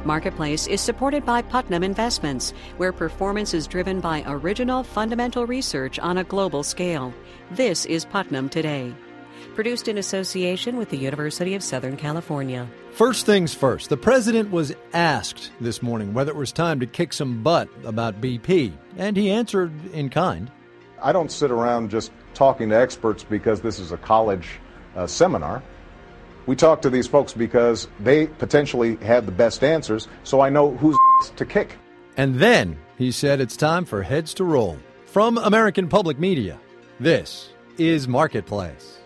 Marketplace is supported by Putnam Investments, where performance is driven by original fundamental research on a global scale. This is Putnam Today. Produced in association with the University of Southern California. First things first, the president was asked this morning whether it was time to kick some butt about BP, and he answered in kind. I don't sit around just talking to experts because this is a college seminar. We talk to these folks because they potentially have the best answers, so I know who's to kick. And then he said it's time for heads to roll. From American Public Media, this is Marketplace.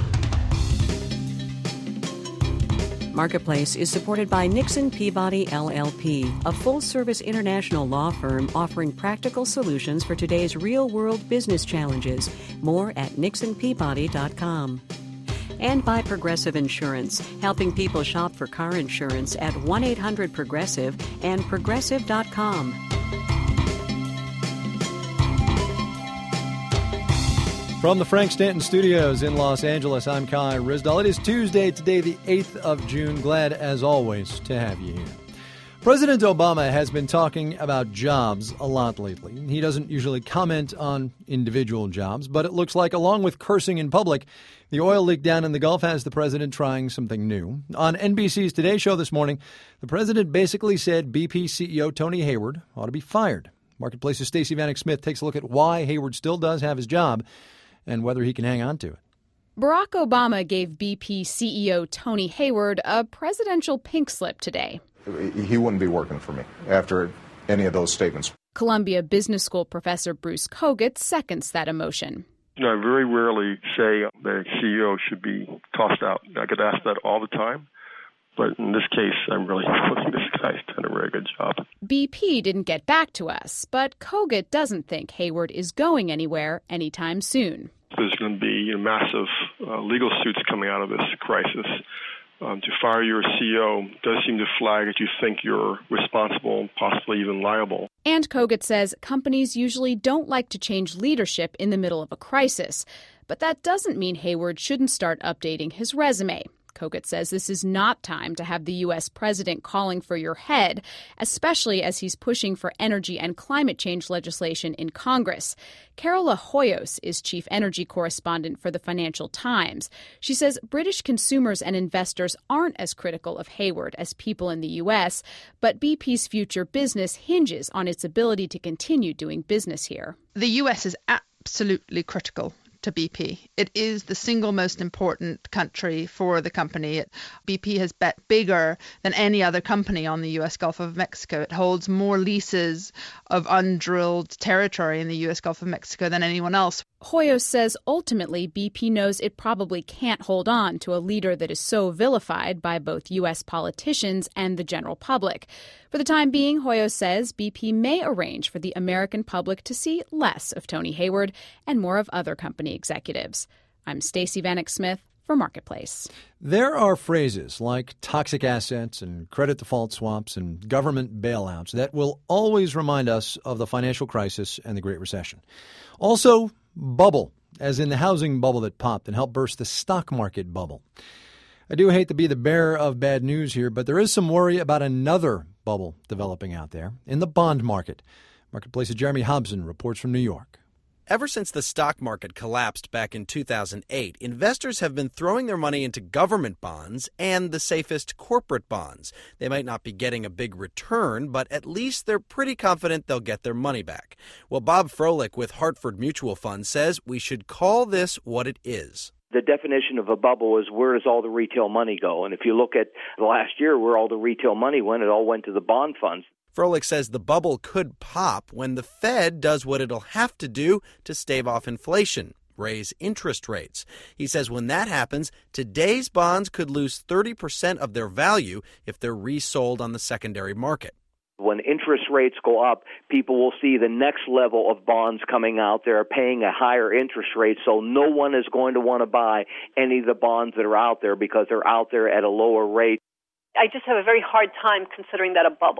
Marketplace is supported by Nixon Peabody LLP, a full-service international law firm offering practical solutions for today's real-world business challenges. More at nixonpeabody.com. And by Progressive Insurance, helping people shop for car insurance at 1-800-PROGRESSIVE and progressive.com. From the Frank Stanton Studios in Los Angeles, I'm Kai Ryssdal. It is Tuesday, today the 8th of June. Glad, as always, to have you here. President Obama has been talking about jobs a lot lately. He doesn't usually comment on individual jobs, but it looks like, along with cursing in public, the oil leak down in the Gulf has the president trying something new. On NBC's Today Show this morning, the president basically said BP CEO Tony Hayward ought to be fired. Marketplace's Stacey Vanek Smith takes a look at why Hayward still does have his job and whether he can hang on to it. Barack Obama gave BP CEO Tony Hayward a presidential pink slip today. He wouldn't be working for me after any of those statements. Columbia Business School professor Bruce Kogut seconds that emotion. I very rarely say the CEO should be tossed out. I get asked that all the time. But in this case, I'm really hoping this guy's done a very good job. BP didn't get back to us, but Kogut doesn't think Hayward is going anywhere anytime soon. There's going to be massive legal suits coming out of this crisis. To fire your CEO does seem to flag that you think you're responsible, possibly even liable. And Kogut says companies usually don't like to change leadership in the middle of a crisis. But that doesn't mean Hayward shouldn't start updating his resume. Kogut says this is not time to have the U.S. president calling for your head, especially as he's pushing for energy and climate change legislation in Congress. Carola Hoyos is chief energy correspondent for the Financial Times. She says British consumers and investors aren't as critical of Hayward as people in the U.S., but BP's future business hinges on its ability to continue doing business here. The U.S. is absolutely critical to BP. It is the single most important country for the company. BP has bet bigger than any other company on the U.S. Gulf of Mexico. It holds more leases of undrilled territory in the U.S. Gulf of Mexico than anyone else. Hoyos says ultimately BP knows it probably can't hold on to a leader that is so vilified by both U.S. politicians and the general public. For the time being, Hoyos says BP may arrange for the American public to see less of Tony Hayward and more of other company executives. I'm Stacey Vanek Smith for Marketplace. There are phrases like toxic assets and credit default swaps and government bailouts that will always remind us of the financial crisis and the Great Recession. Also, bubble, as in the housing bubble that popped and helped burst the stock market bubble. I do hate to be the bearer of bad news here, but there is some worry about another bubble developing out there in the bond market. Marketplace's Jeremy Hobson reports from New York. Ever since the stock market collapsed back in 2008, investors have been throwing their money into government bonds and the safest corporate bonds. They might not be getting a big return, but at least they're pretty confident they'll get their money back. Well, Bob Froelich with Hartford Mutual Fund says we should call this what it is. The definition of a bubble is where does all the retail money go? And if you look at the last year where all the retail money went, it all went to the bond funds. Froelich says the bubble could pop when the Fed does what it'll have to do to stave off inflation, raise interest rates. He says when that happens, today's bonds could lose 30% of their value if they're resold on the secondary market. When interest rates go up, people will see the next level of bonds coming out there paying a higher interest rate, so no one is going to want to buy any of the bonds that are out there because they're out there at a lower rate. I just have a very hard time considering that a bubble.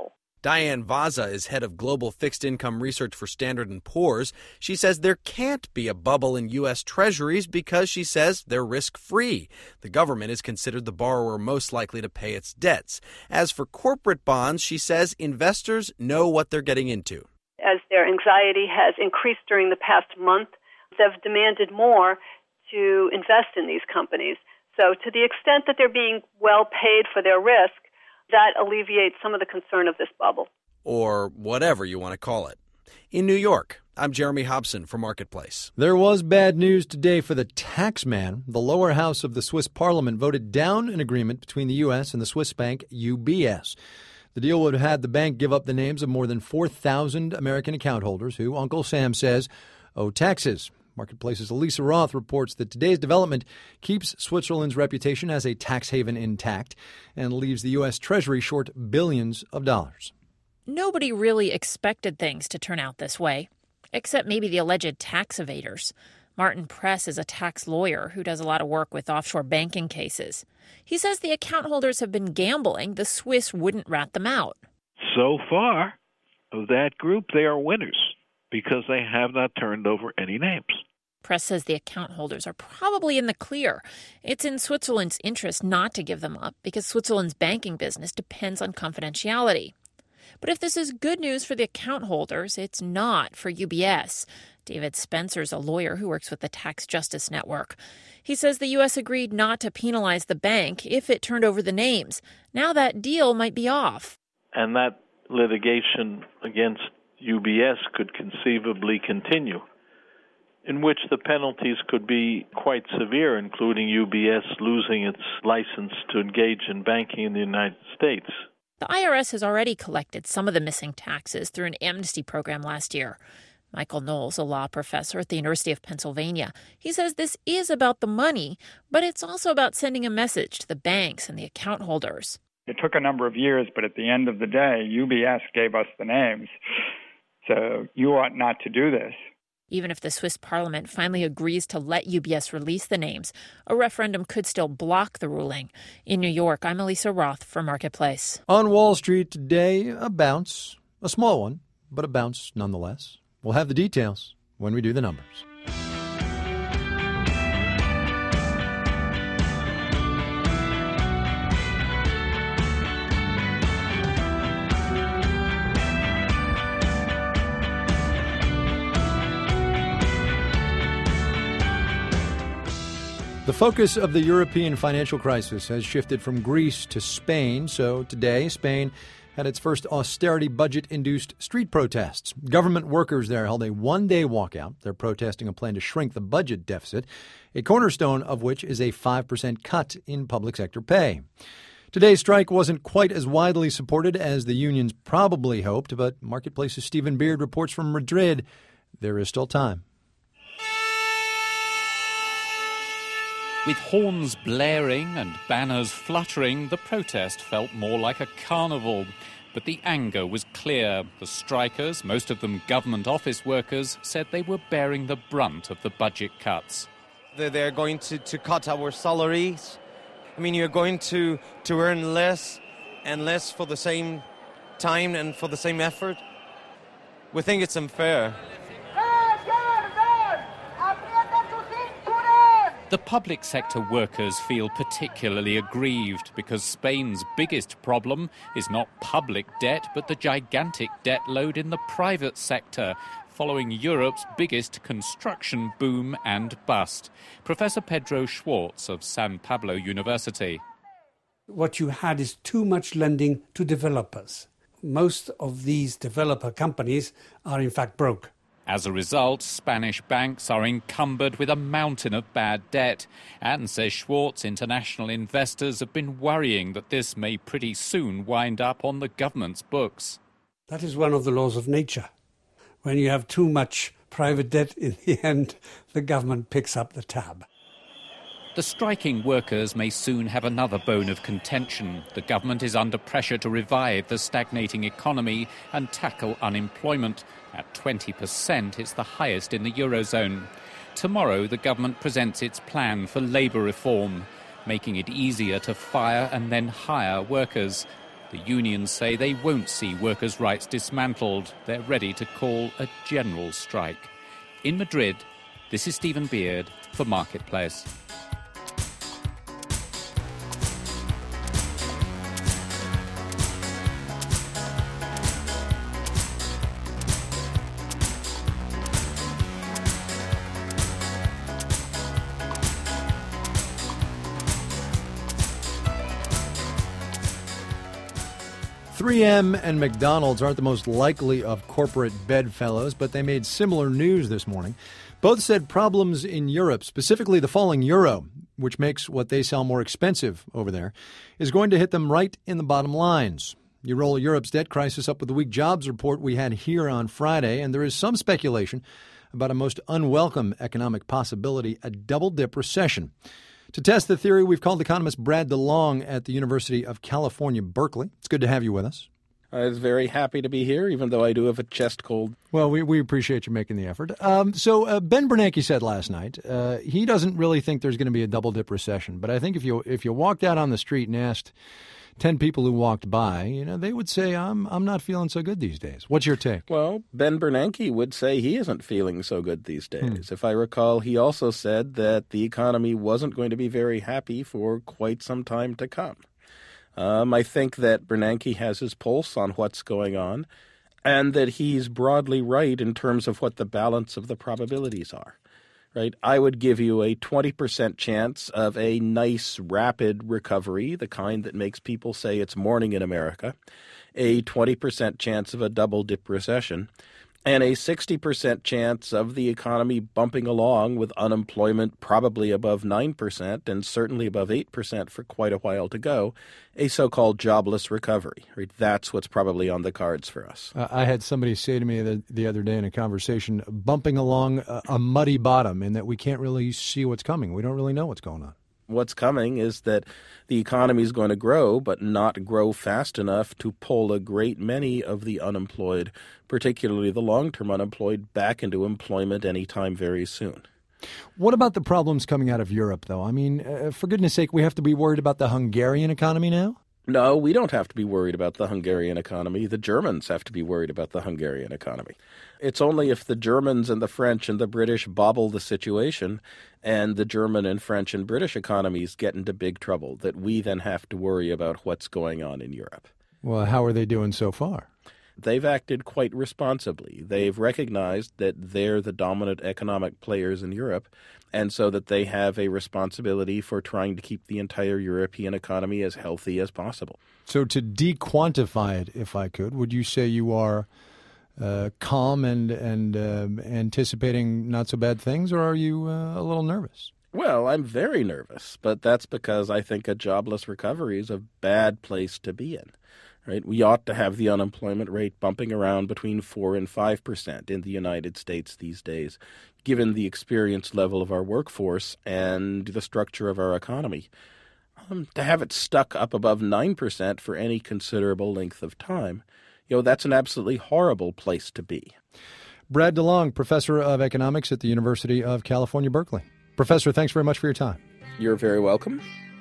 Diane Vaza is head of global fixed income research for Standard & Poor's. She says there can't be a bubble in U.S. Treasuries because, she says, they're risk-free. The government is considered the borrower most likely to pay its debts. As for corporate bonds, she says investors know what they're getting into. As their anxiety has increased during the past month, they've demanded more to invest in these companies. So to the extent that they're being well paid for their risk, that alleviates some of the concern of this bubble. Or whatever you want to call it. In New York, I'm Jeremy Hobson for Marketplace. There was bad news today for the tax man. The lower house of the Swiss parliament voted down an agreement between the U.S. and the Swiss bank UBS. The deal would have had the bank give up the names of more than 4,000 American account holders who, Uncle Sam says, owe taxes. Marketplace's Elisa Roth reports that today's development keeps Switzerland's reputation as a tax haven intact and leaves the U.S. Treasury short billions of dollars. Nobody really expected things to turn out this way, except maybe the alleged tax evaders. Martin Press is a tax lawyer who does a lot of work with offshore banking cases. He says the account holders have been gambling the Swiss wouldn't rat them out. So far, of that group, they are winners because they have not turned over any names. Press says the account holders are probably in the clear. It's in Switzerland's interest not to give them up because Switzerland's banking business depends on confidentiality. But if this is good news for the account holders, it's not for UBS. David Spencer's a lawyer who works with the Tax Justice Network. He says the U.S. agreed not to penalize the bank if it turned over the names. Now that deal might be off. And that litigation against UBS could conceivably continue, in which the penalties could be quite severe, including UBS losing its license to engage in banking in the United States. The IRS has already collected some of the missing taxes through an amnesty program last year. Michael Knowles, a law professor at the University of Pennsylvania, he says this is about the money, but it's also about sending a message to the banks and the account holders. It took a number of years, but at the end of the day, UBS gave us the names. So you ought not to do this. Even if the Swiss parliament finally agrees to let UBS release the names, a referendum could still block the ruling. In New York, I'm Elisa Roth for Marketplace. On Wall Street today, a bounce. A small one, but a bounce nonetheless. We'll have the details when we do the numbers. The focus of the European financial crisis has shifted from Greece to Spain. So today, Spain had its first austerity budget-induced street protests. Government workers there held a one-day walkout. They're protesting a plan to shrink the budget deficit, a cornerstone of which is a 5% cut in public sector pay. Today's strike wasn't quite as widely supported as the unions probably hoped, but Marketplace's Stephen Beard reports from Madrid there is still time. With horns blaring and banners fluttering, the protest felt more like a carnival. But the anger was clear. The strikers, most of them government office workers, said they were bearing the brunt of the budget cuts. They're going to cut our salaries. I mean, you're going to earn less and less for the same time and for the same effort. We think it's unfair. The public sector workers feel particularly aggrieved because Spain's biggest problem is not public debt but the gigantic debt load in the private sector, following Europe's biggest construction boom and bust. Professor Pedro Schwartz of San Pablo University. What you had is too much lending to developers. Most of these developer companies are in fact broke. As a result, Spanish banks are encumbered with a mountain of bad debt. And, says Schwartz, international investors have been worrying that this may pretty soon wind up on the government's books. That is one of the laws of nature. When you have too much private debt, in the end, the government picks up the tab. The striking workers may soon have another bone of contention. The government is under pressure to revive the stagnating economy and tackle unemployment. At 20%, it's the highest in the Eurozone. Tomorrow, the government presents its plan for labour reform, making it easier to fire and then hire workers. The unions say they won't see workers' rights dismantled. They're ready to call a general strike. In Madrid, this is Stephen Beard for Marketplace. .3M and McDonald's aren't the most likely of corporate bedfellows, but they made similar news this morning. Both said problems in Europe, specifically the falling euro, which makes what they sell more expensive over there, is going to hit them right in the bottom lines. You roll Europe's debt crisis up with the weak jobs report we had here on Friday, and there is some speculation about a most unwelcome economic possibility, a double-dip recession. To test the theory, we've called economist Brad DeLong at the University of California, Berkeley. It's good to have you with us. I was very happy to be here, even though I do have a chest cold. Well, we appreciate you making the effort. So Ben Bernanke said last night he doesn't really think there's going to be a double-dip recession. But I think if you walked out on the street and asked 10 people who walked by, they would say, I'm not feeling so good these days. What's your take? Well, Ben Bernanke would say he isn't feeling so good these days. If I recall, he also said that the economy wasn't going to be very happy for quite some time to come. I think that Bernanke has his pulse on what's going on, and that he's broadly right in terms of what the balance of the probabilities are. Right, I would give you a 20% chance of a nice, rapid recovery, the kind that makes people say it's morning in America, a 20% chance of a double-dip recession, and a 60% chance of the economy bumping along with unemployment probably above 9% and certainly above 8% for quite a while to go, a so-called jobless recovery. Right? That's what's probably on the cards for us. I had somebody say to me the other day in a conversation, bumping along a muddy bottom, in that we can't really see what's coming. We don't really know what's going on. What's coming is that the economy is going to grow, but not grow fast enough to pull a great many of the unemployed, particularly the long-term unemployed, back into employment anytime very soon. What about the problems coming out of Europe, though? I mean, for goodness sake, we have to be worried about the Hungarian economy now? No, we don't have to be worried about the Hungarian economy. The Germans have to be worried about the Hungarian economy. It's only if the Germans and the French and the British bobble the situation and the German and French and British economies get into big trouble that we then have to worry about what's going on in Europe. Well, how are they doing so far? They've acted quite responsibly. They've recognized that they're the dominant economic players in Europe, and so that they have a responsibility for trying to keep the entire European economy as healthy as possible. So to de-quantify it, if I could, would you say you are calm and anticipating not so bad things, or are you a little nervous? Well, I'm very nervous, but that's because I think a jobless recovery is a bad place to be in. Right? We ought to have the unemployment rate bumping around between 4% and 5% in the United States these days, given the experience level of our workforce and the structure of our economy. To have it stuck up above 9% for any considerable length of time, that's an absolutely horrible place to be. Brad DeLong, professor of economics at the University of California, Berkeley. Professor, thanks very much for your time. You're very welcome.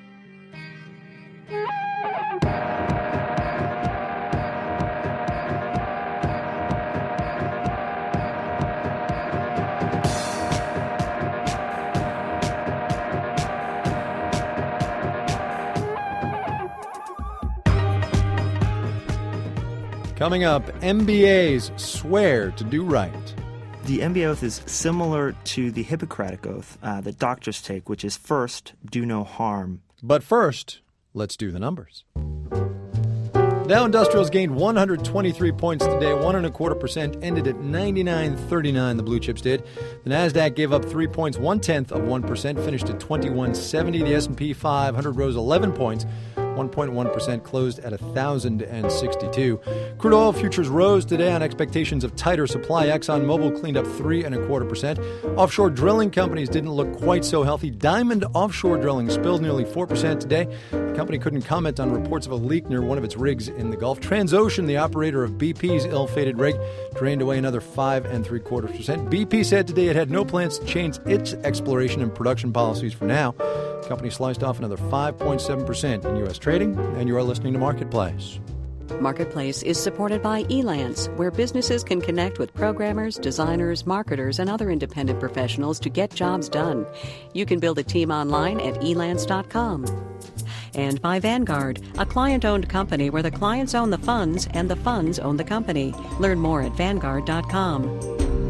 Coming up, MBAs swear to do right. The MBA oath is similar to the Hippocratic Oath that doctors take, which is first, do no harm. But first, let's do the numbers. Dow Industrials gained 123 points today, 1.25%, ended at 99.39, the blue chips did. The Nasdaq gave up 3 points, 0.1%, finished at 2170. The S&P 500 rose 11 points, 1.1%, closed at 1,062. Crude oil futures rose today on expectations of tighter supply. ExxonMobil cleaned up 3.25%. Offshore drilling companies didn't look quite so healthy. Diamond Offshore Drilling spilled nearly 4% today. The company couldn't comment on reports of a leak near one of its rigs in the Gulf. Transocean, the operator of BP's ill-fated rig, drained away another 5.75%. BP said today it had no plans to change its exploration and production policies for now. The company sliced off another 5.7% in U.S. trading, and you are listening to Marketplace. Marketplace is supported by Elance, where businesses can connect with programmers, designers, marketers, and other independent professionals to get jobs done. You can build a team online at elance.com. And by Vanguard, a client-owned company where the clients own the funds and the funds own the company. Learn more at Vanguard.com.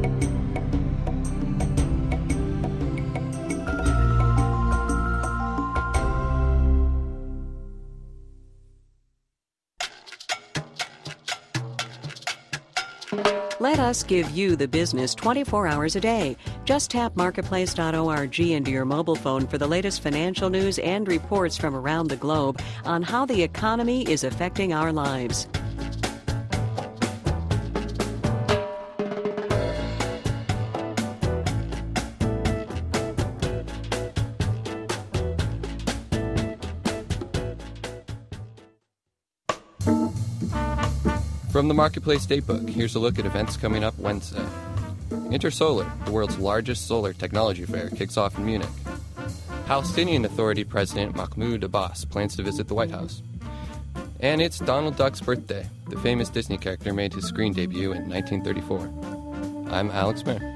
Let us give you the business 24 hours a day. Just tap marketplace.org into your mobile phone for the latest financial news and reports from around the globe on how the economy is affecting our lives. From the Marketplace Datebook, here's a look at events coming up Wednesday. Intersolar, the world's largest solar technology fair, kicks off in Munich. Palestinian Authority President Mahmoud Abbas plans to visit the White House. And it's Donald Duck's birthday. The famous Disney character made his screen debut in 1934. I'm Alex Mayer.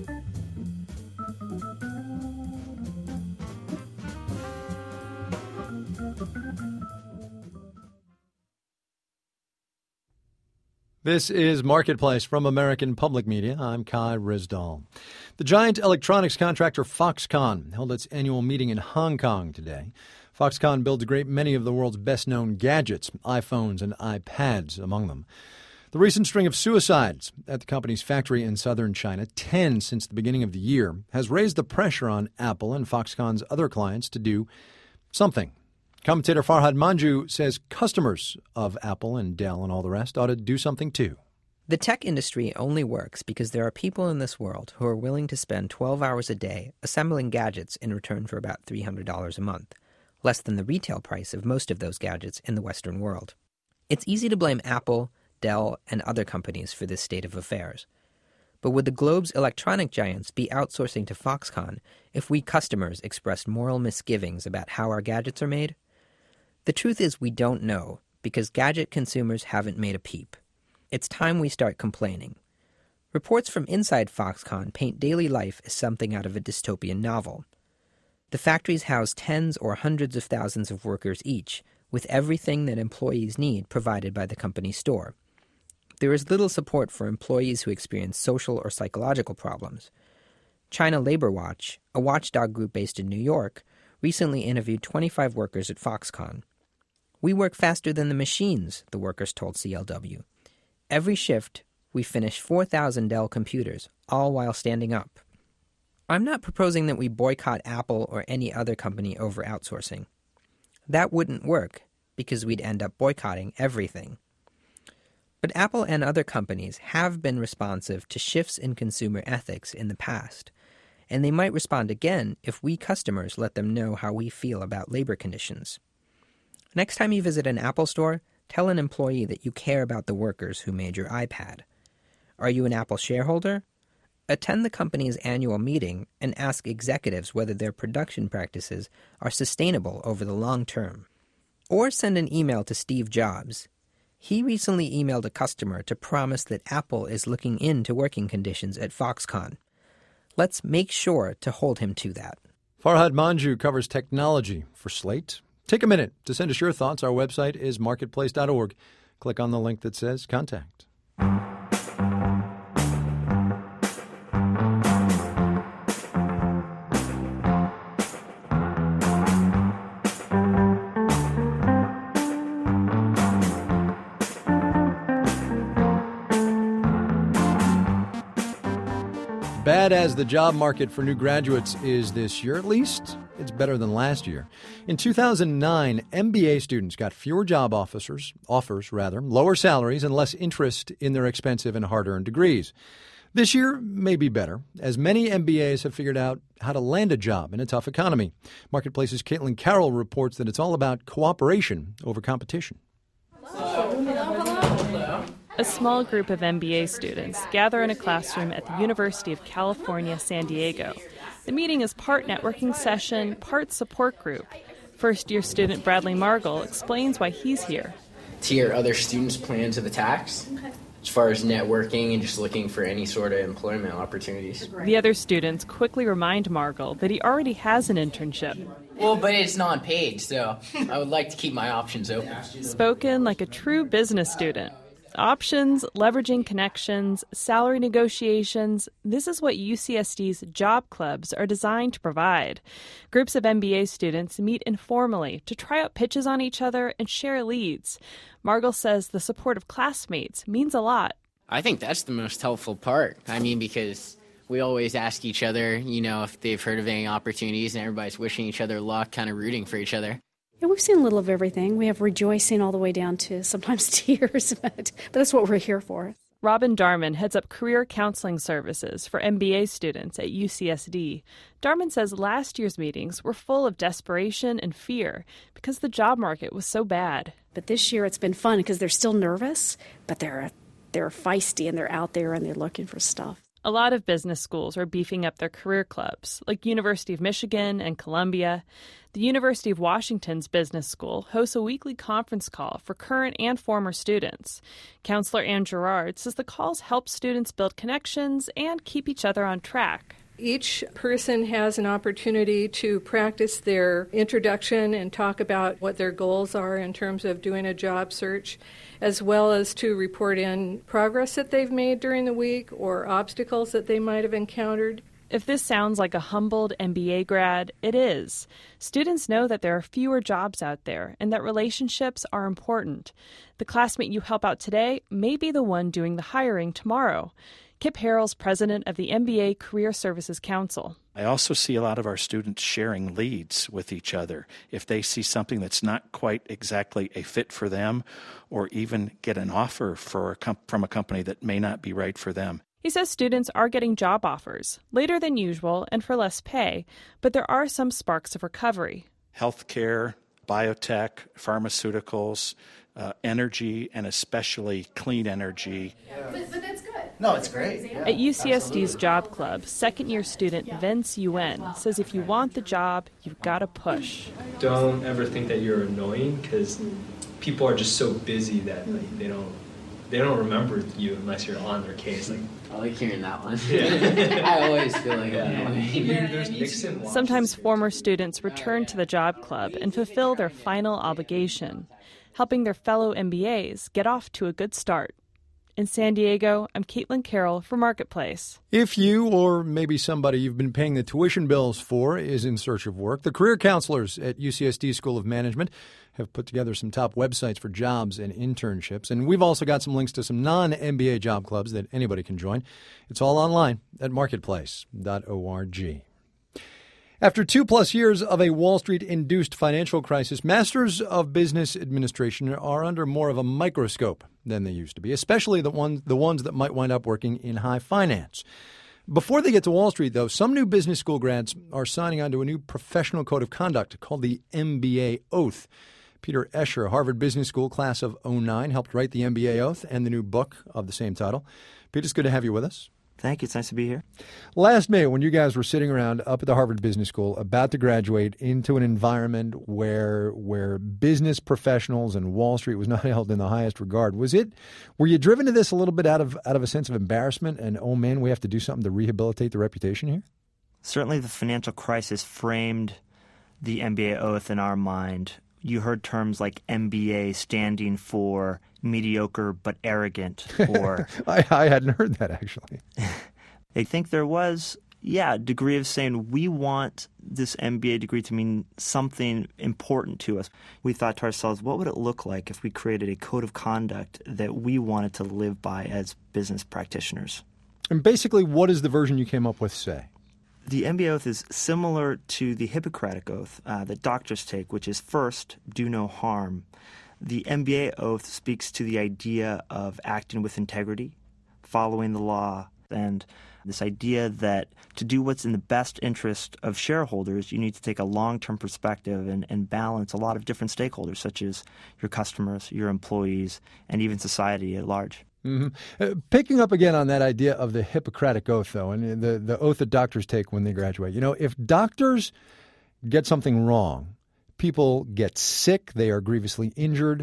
This is Marketplace from American Public Media. I'm Kai Rizdal. The giant electronics contractor Foxconn held its annual meeting in Hong Kong today. Foxconn builds a great many of the world's best-known gadgets, iPhones and iPads among them. The recent string of suicides at the company's factory in southern China, 10 since the beginning of the year, has raised the pressure on Apple and Foxconn's other clients to do something. Commentator Farhad Manjoo says customers of Apple and Dell and all the rest ought to do something too. The tech industry only works because there are people in this world who are willing to spend 12 hours a day assembling gadgets in return for about $300 a month, less than the retail price of most of those gadgets in the Western world. It's easy to blame Apple, Dell, and other companies for this state of affairs. But would the globe's electronic giants be outsourcing to Foxconn if we customers expressed moral misgivings about how our gadgets are made? The truth is we don't know, because gadget consumers haven't made a peep. It's time we start complaining. Reports from inside Foxconn paint daily life as something out of a dystopian novel. The factories house tens or hundreds of thousands of workers each, with everything that employees need provided by the company store. There is little support for employees who experience social or psychological problems. China Labor Watch, a watchdog group based in New York, recently interviewed 25 workers at Foxconn. We work faster than the machines, the workers told CLW. Every shift, we finish 4,000 Dell computers, all while standing up. I'm not proposing that we boycott Apple or any other company over outsourcing. That wouldn't work, because we'd end up boycotting everything. But Apple and other companies have been responsive to shifts in consumer ethics in the past, and they might respond again if we customers let them know how we feel about labor conditions. Next time you visit an Apple store, tell an employee that you care about the workers who made your iPad. Are you an Apple shareholder? Attend the company's annual meeting and ask executives whether their production practices are sustainable over the long term. Or send an email to Steve Jobs. He recently emailed a customer to promise that Apple is looking into working conditions at Foxconn. Let's make sure to hold him to that. Farhad Manjoo covers technology for Slate. Take a minute to send us your thoughts. Our website is marketplace.org. Click on the link that says Contact. Bad as the job market for new graduates is this year, at least it's better than last year. In 2009, MBA students got fewer job offers, lower salaries, and less interest in their expensive and hard-earned degrees. This year may be better, as many MBAs have figured out how to land a job in a tough economy. Marketplace's Caitlin Carroll reports that it's all about cooperation over competition. A small group of MBA students gather in a classroom at the University of California, San Diego. The meeting is part networking session, part support group. First-year student Bradley Margall explains why he's here. to hear other students' plans of attacks. Okay. As far as networking and just looking for any sort of employment opportunities. The other students quickly remind Margol that he already has an internship. Well, but it's non-paid, so I would like to keep my options open. Spoken like a true business student. Options, leveraging connections, salary negotiations, this is what UCSD's job clubs are designed to provide. Groups of MBA students meet informally to try out pitches on each other and share leads. Margol says the support of classmates means a lot. I think that's the most helpful part. I mean, because we always ask each other, if they've heard of any opportunities, and everybody's wishing each other luck, kind of rooting for each other. Yeah, we've seen a little of everything. We have rejoicing all the way down to sometimes tears, but that's what we're here for. Robin Darman heads up career counseling services for MBA students at UCSD. Darman says last year's meetings were full of desperation and fear because the job market was so bad. But this year it's been fun because they're still nervous, but they're feisty and they're out there and they're looking for stuff. A lot of business schools are beefing up their career clubs, like University of Michigan and Columbia. The University of Washington's business school hosts a weekly conference call for current and former students. Counselor Ann Gerard says the calls help students build connections and keep each other on track. Each person has an opportunity to practice their introduction and talk about what their goals are in terms of doing a job search, as well as to report in progress that they've made during the week or obstacles that they might have encountered. If this sounds like a humbled MBA grad, it is. Students know that there are fewer jobs out there and that relationships are important. The classmate you help out today may be the one doing the hiring tomorrow. Kip Harrell's president of the MBA Career Services Council. I also see a lot of our students sharing leads with each other. If they see something that's not quite exactly a fit for them, or even get an offer from a company that may not be right for them. He says students are getting job offers, later than usual and for less pay, but there are some sparks of recovery. Healthcare, biotech, pharmaceuticals, energy, and especially clean energy. But that's good. No, it's great. Yeah, at UCSD's Job Club, second-year student Vince Yuen says if you want the job, you've got to push. Don't ever think that you're annoying because people are just so busy that they don't remember you unless you're on their case. I like hearing that one. Yeah. I always feel like annoying. Sometimes former students return to the Job Club and fulfill their final obligation, helping their fellow MBAs get off to a good start. In San Diego, I'm Caitlin Carroll for Marketplace. If you, or maybe somebody you've been paying the tuition bills for, is in search of work, the career counselors at UCSD School of Management have put together some top websites for jobs and internships. And we've also got some links to some non-MBA job clubs that anybody can join. It's all online at marketplace.org. After 2+ years of a Wall Street-induced financial crisis, masters of business administration are under more of a microscope than they used to be, especially the ones that might wind up working in high finance. Before they get to Wall Street, though, some new business school grads are signing on to a new professional code of conduct called the MBA Oath. Peter Escher, Harvard Business School class of 2009, helped write the MBA Oath and the new book of the same title. Peter, it's good to have you with us. Thank you. It's nice to be here. Last May, when you guys were sitting around up at the Harvard Business School about to graduate into an environment where business professionals and Wall Street was not held in the highest regard, were you driven to this a little bit out of a sense of embarrassment and, oh man, we have to do something to rehabilitate the reputation here? Certainly the financial crisis framed the MBA Oath in our mind. You heard terms like MBA standing for mediocre but arrogant, or I hadn't heard that, actually. I think there was, a degree of saying we want this MBA degree to mean something important to us. We thought to ourselves, what would it look like if we created a code of conduct that we wanted to live by as business practitioners? And basically, what does the version you came up with say? The MBA Oath is similar to the Hippocratic Oath that doctors take, which is first, do no harm. The MBA Oath speaks to the idea of acting with integrity, following the law, and this idea that to do what's in the best interest of shareholders, you need to take a long-term perspective and balance a lot of different stakeholders, such as your customers, your employees, and even society at large. Mm-hmm. Picking up again on that idea of the Hippocratic Oath, though, and the oath that doctors take when they graduate. If doctors get something wrong, people get sick, they are grievously injured,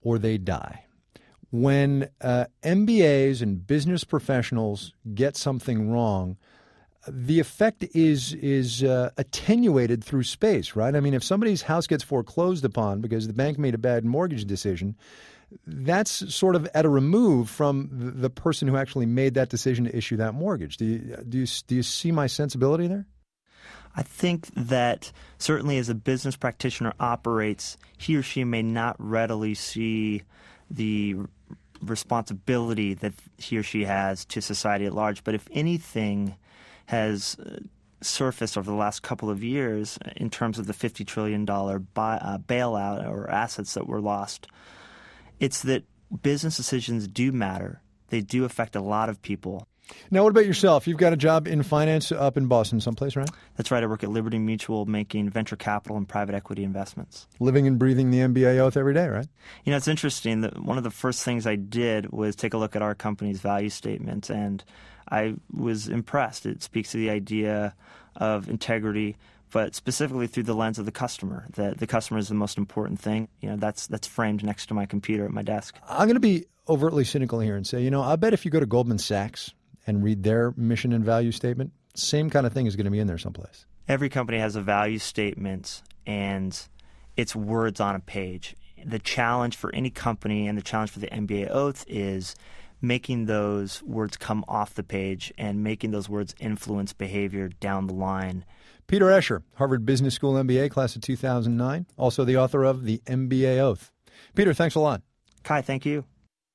or they die. When MBAs and business professionals get something wrong, the effect is attenuated through space, right? I mean, if somebody's house gets foreclosed upon because the bank made a bad mortgage decision, that's sort of at a remove from the person who actually made that decision to issue that mortgage. Do you see my sensibility there? I think that certainly as a business practitioner operates, he or she may not readily see the responsibility that he or she has to society at large. But if anything has surfaced over the last couple of years in terms of the $50 trillion bailout or assets that were lost, it's that business decisions do matter. They do affect a lot of people. Now, what about yourself? You've got a job in finance up in Boston someplace, right? That's right. I work at Liberty Mutual making venture capital and private equity investments. Living and breathing the MBA oath every day, right? You know, it's interesting that one of the first things I did was take a look at our company's value statement, and I was impressed. It speaks to the idea of integrity, but specifically through the lens of the customer. The customer is the most important thing. You know, that's framed next to my computer at my desk. I'm going to be overtly cynical here and say, you know, I bet if you go to Goldman Sachs and read their mission and value statement, same kind of thing is going to be in there someplace. Every company has a value statement, and it's words on a page. The challenge for any company and the challenge for the MBA oath is making those words come off the page and making those words influence behavior down the line. Peter Escher, Harvard Business School MBA, class of 2009, also the author of The MBA Oath. Peter, thanks a lot. Kai, thank you.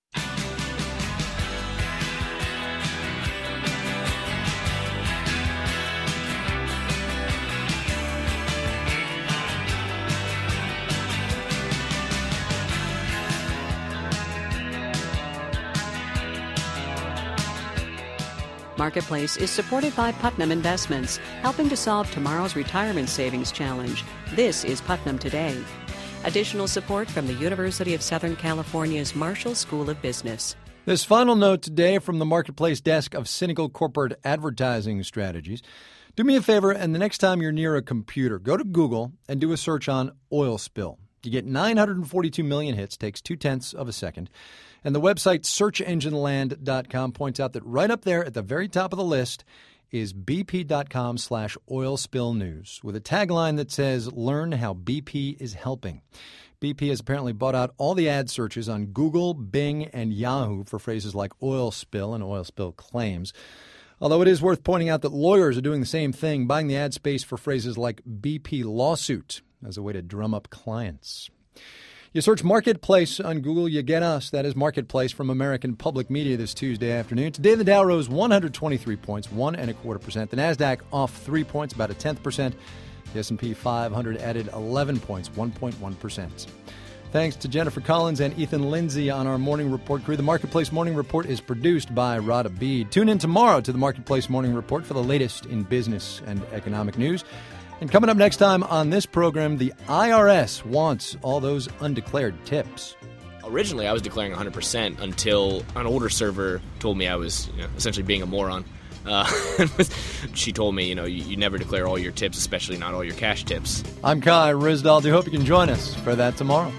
Marketplace is supported by Putnam Investments, helping to solve tomorrow's retirement savings challenge. This is Putnam Today. Additional support from the University of Southern California's Marshall School of Business. This final note today from the Marketplace desk of Cynical Corporate Advertising Strategies. Do me a favor, and the next time you're near a computer, go to Google and do a search on oil spill. You get 942 million hits, takes 0.2 of a second. And the website searchengineland.com points out that right up there at the very top of the list is bp.com/oilspillnews with a tagline that says, "Learn how BP is helping." BP has apparently bought out all the ad searches on Google, Bing, and Yahoo for phrases like oil spill and oil spill claims. Although it is worth pointing out that lawyers are doing the same thing, buying the ad space for phrases like BP lawsuit as a way to drum up clients. You search Marketplace on Google, you get us. That is Marketplace from American Public Media this Tuesday afternoon. Today, the Dow rose 123 points, 1.25%. The NASDAQ off 3 points, about 0.1%. The S&P 500 added 11 points, 1.1%. Thanks to Jennifer Collins and Ethan Lindsay on our Morning Report crew. The Marketplace Morning Report is produced by Rada Bede. Tune in tomorrow to the Marketplace Morning Report for the latest in business and economic news. And coming up next time on this program, the IRS wants all those undeclared tips. Originally, I was declaring 100% until an older server told me I was essentially being a moron. She told me, you never declare all your tips, especially not all your cash tips. I'm Kai Ryssdal. I hope you can join us for that tomorrow.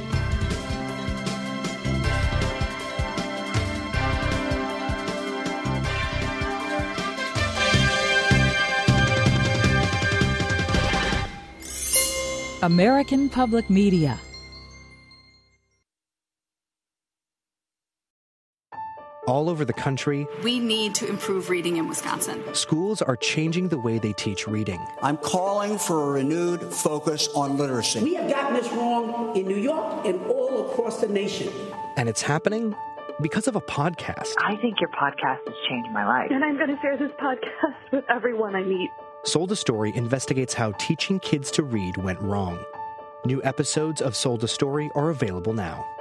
American Public Media. All over the country, we need to improve reading in Wisconsin. Schools are changing the way they teach reading. I'm calling for a renewed focus on literacy. We have gotten this wrong in New York and all across the nation. And it's happening because of a podcast. I think your podcast has changed my life. And I'm going to share this podcast with everyone I meet. Sold a Story investigates how teaching kids to read went wrong. New episodes of Sold a Story are available now.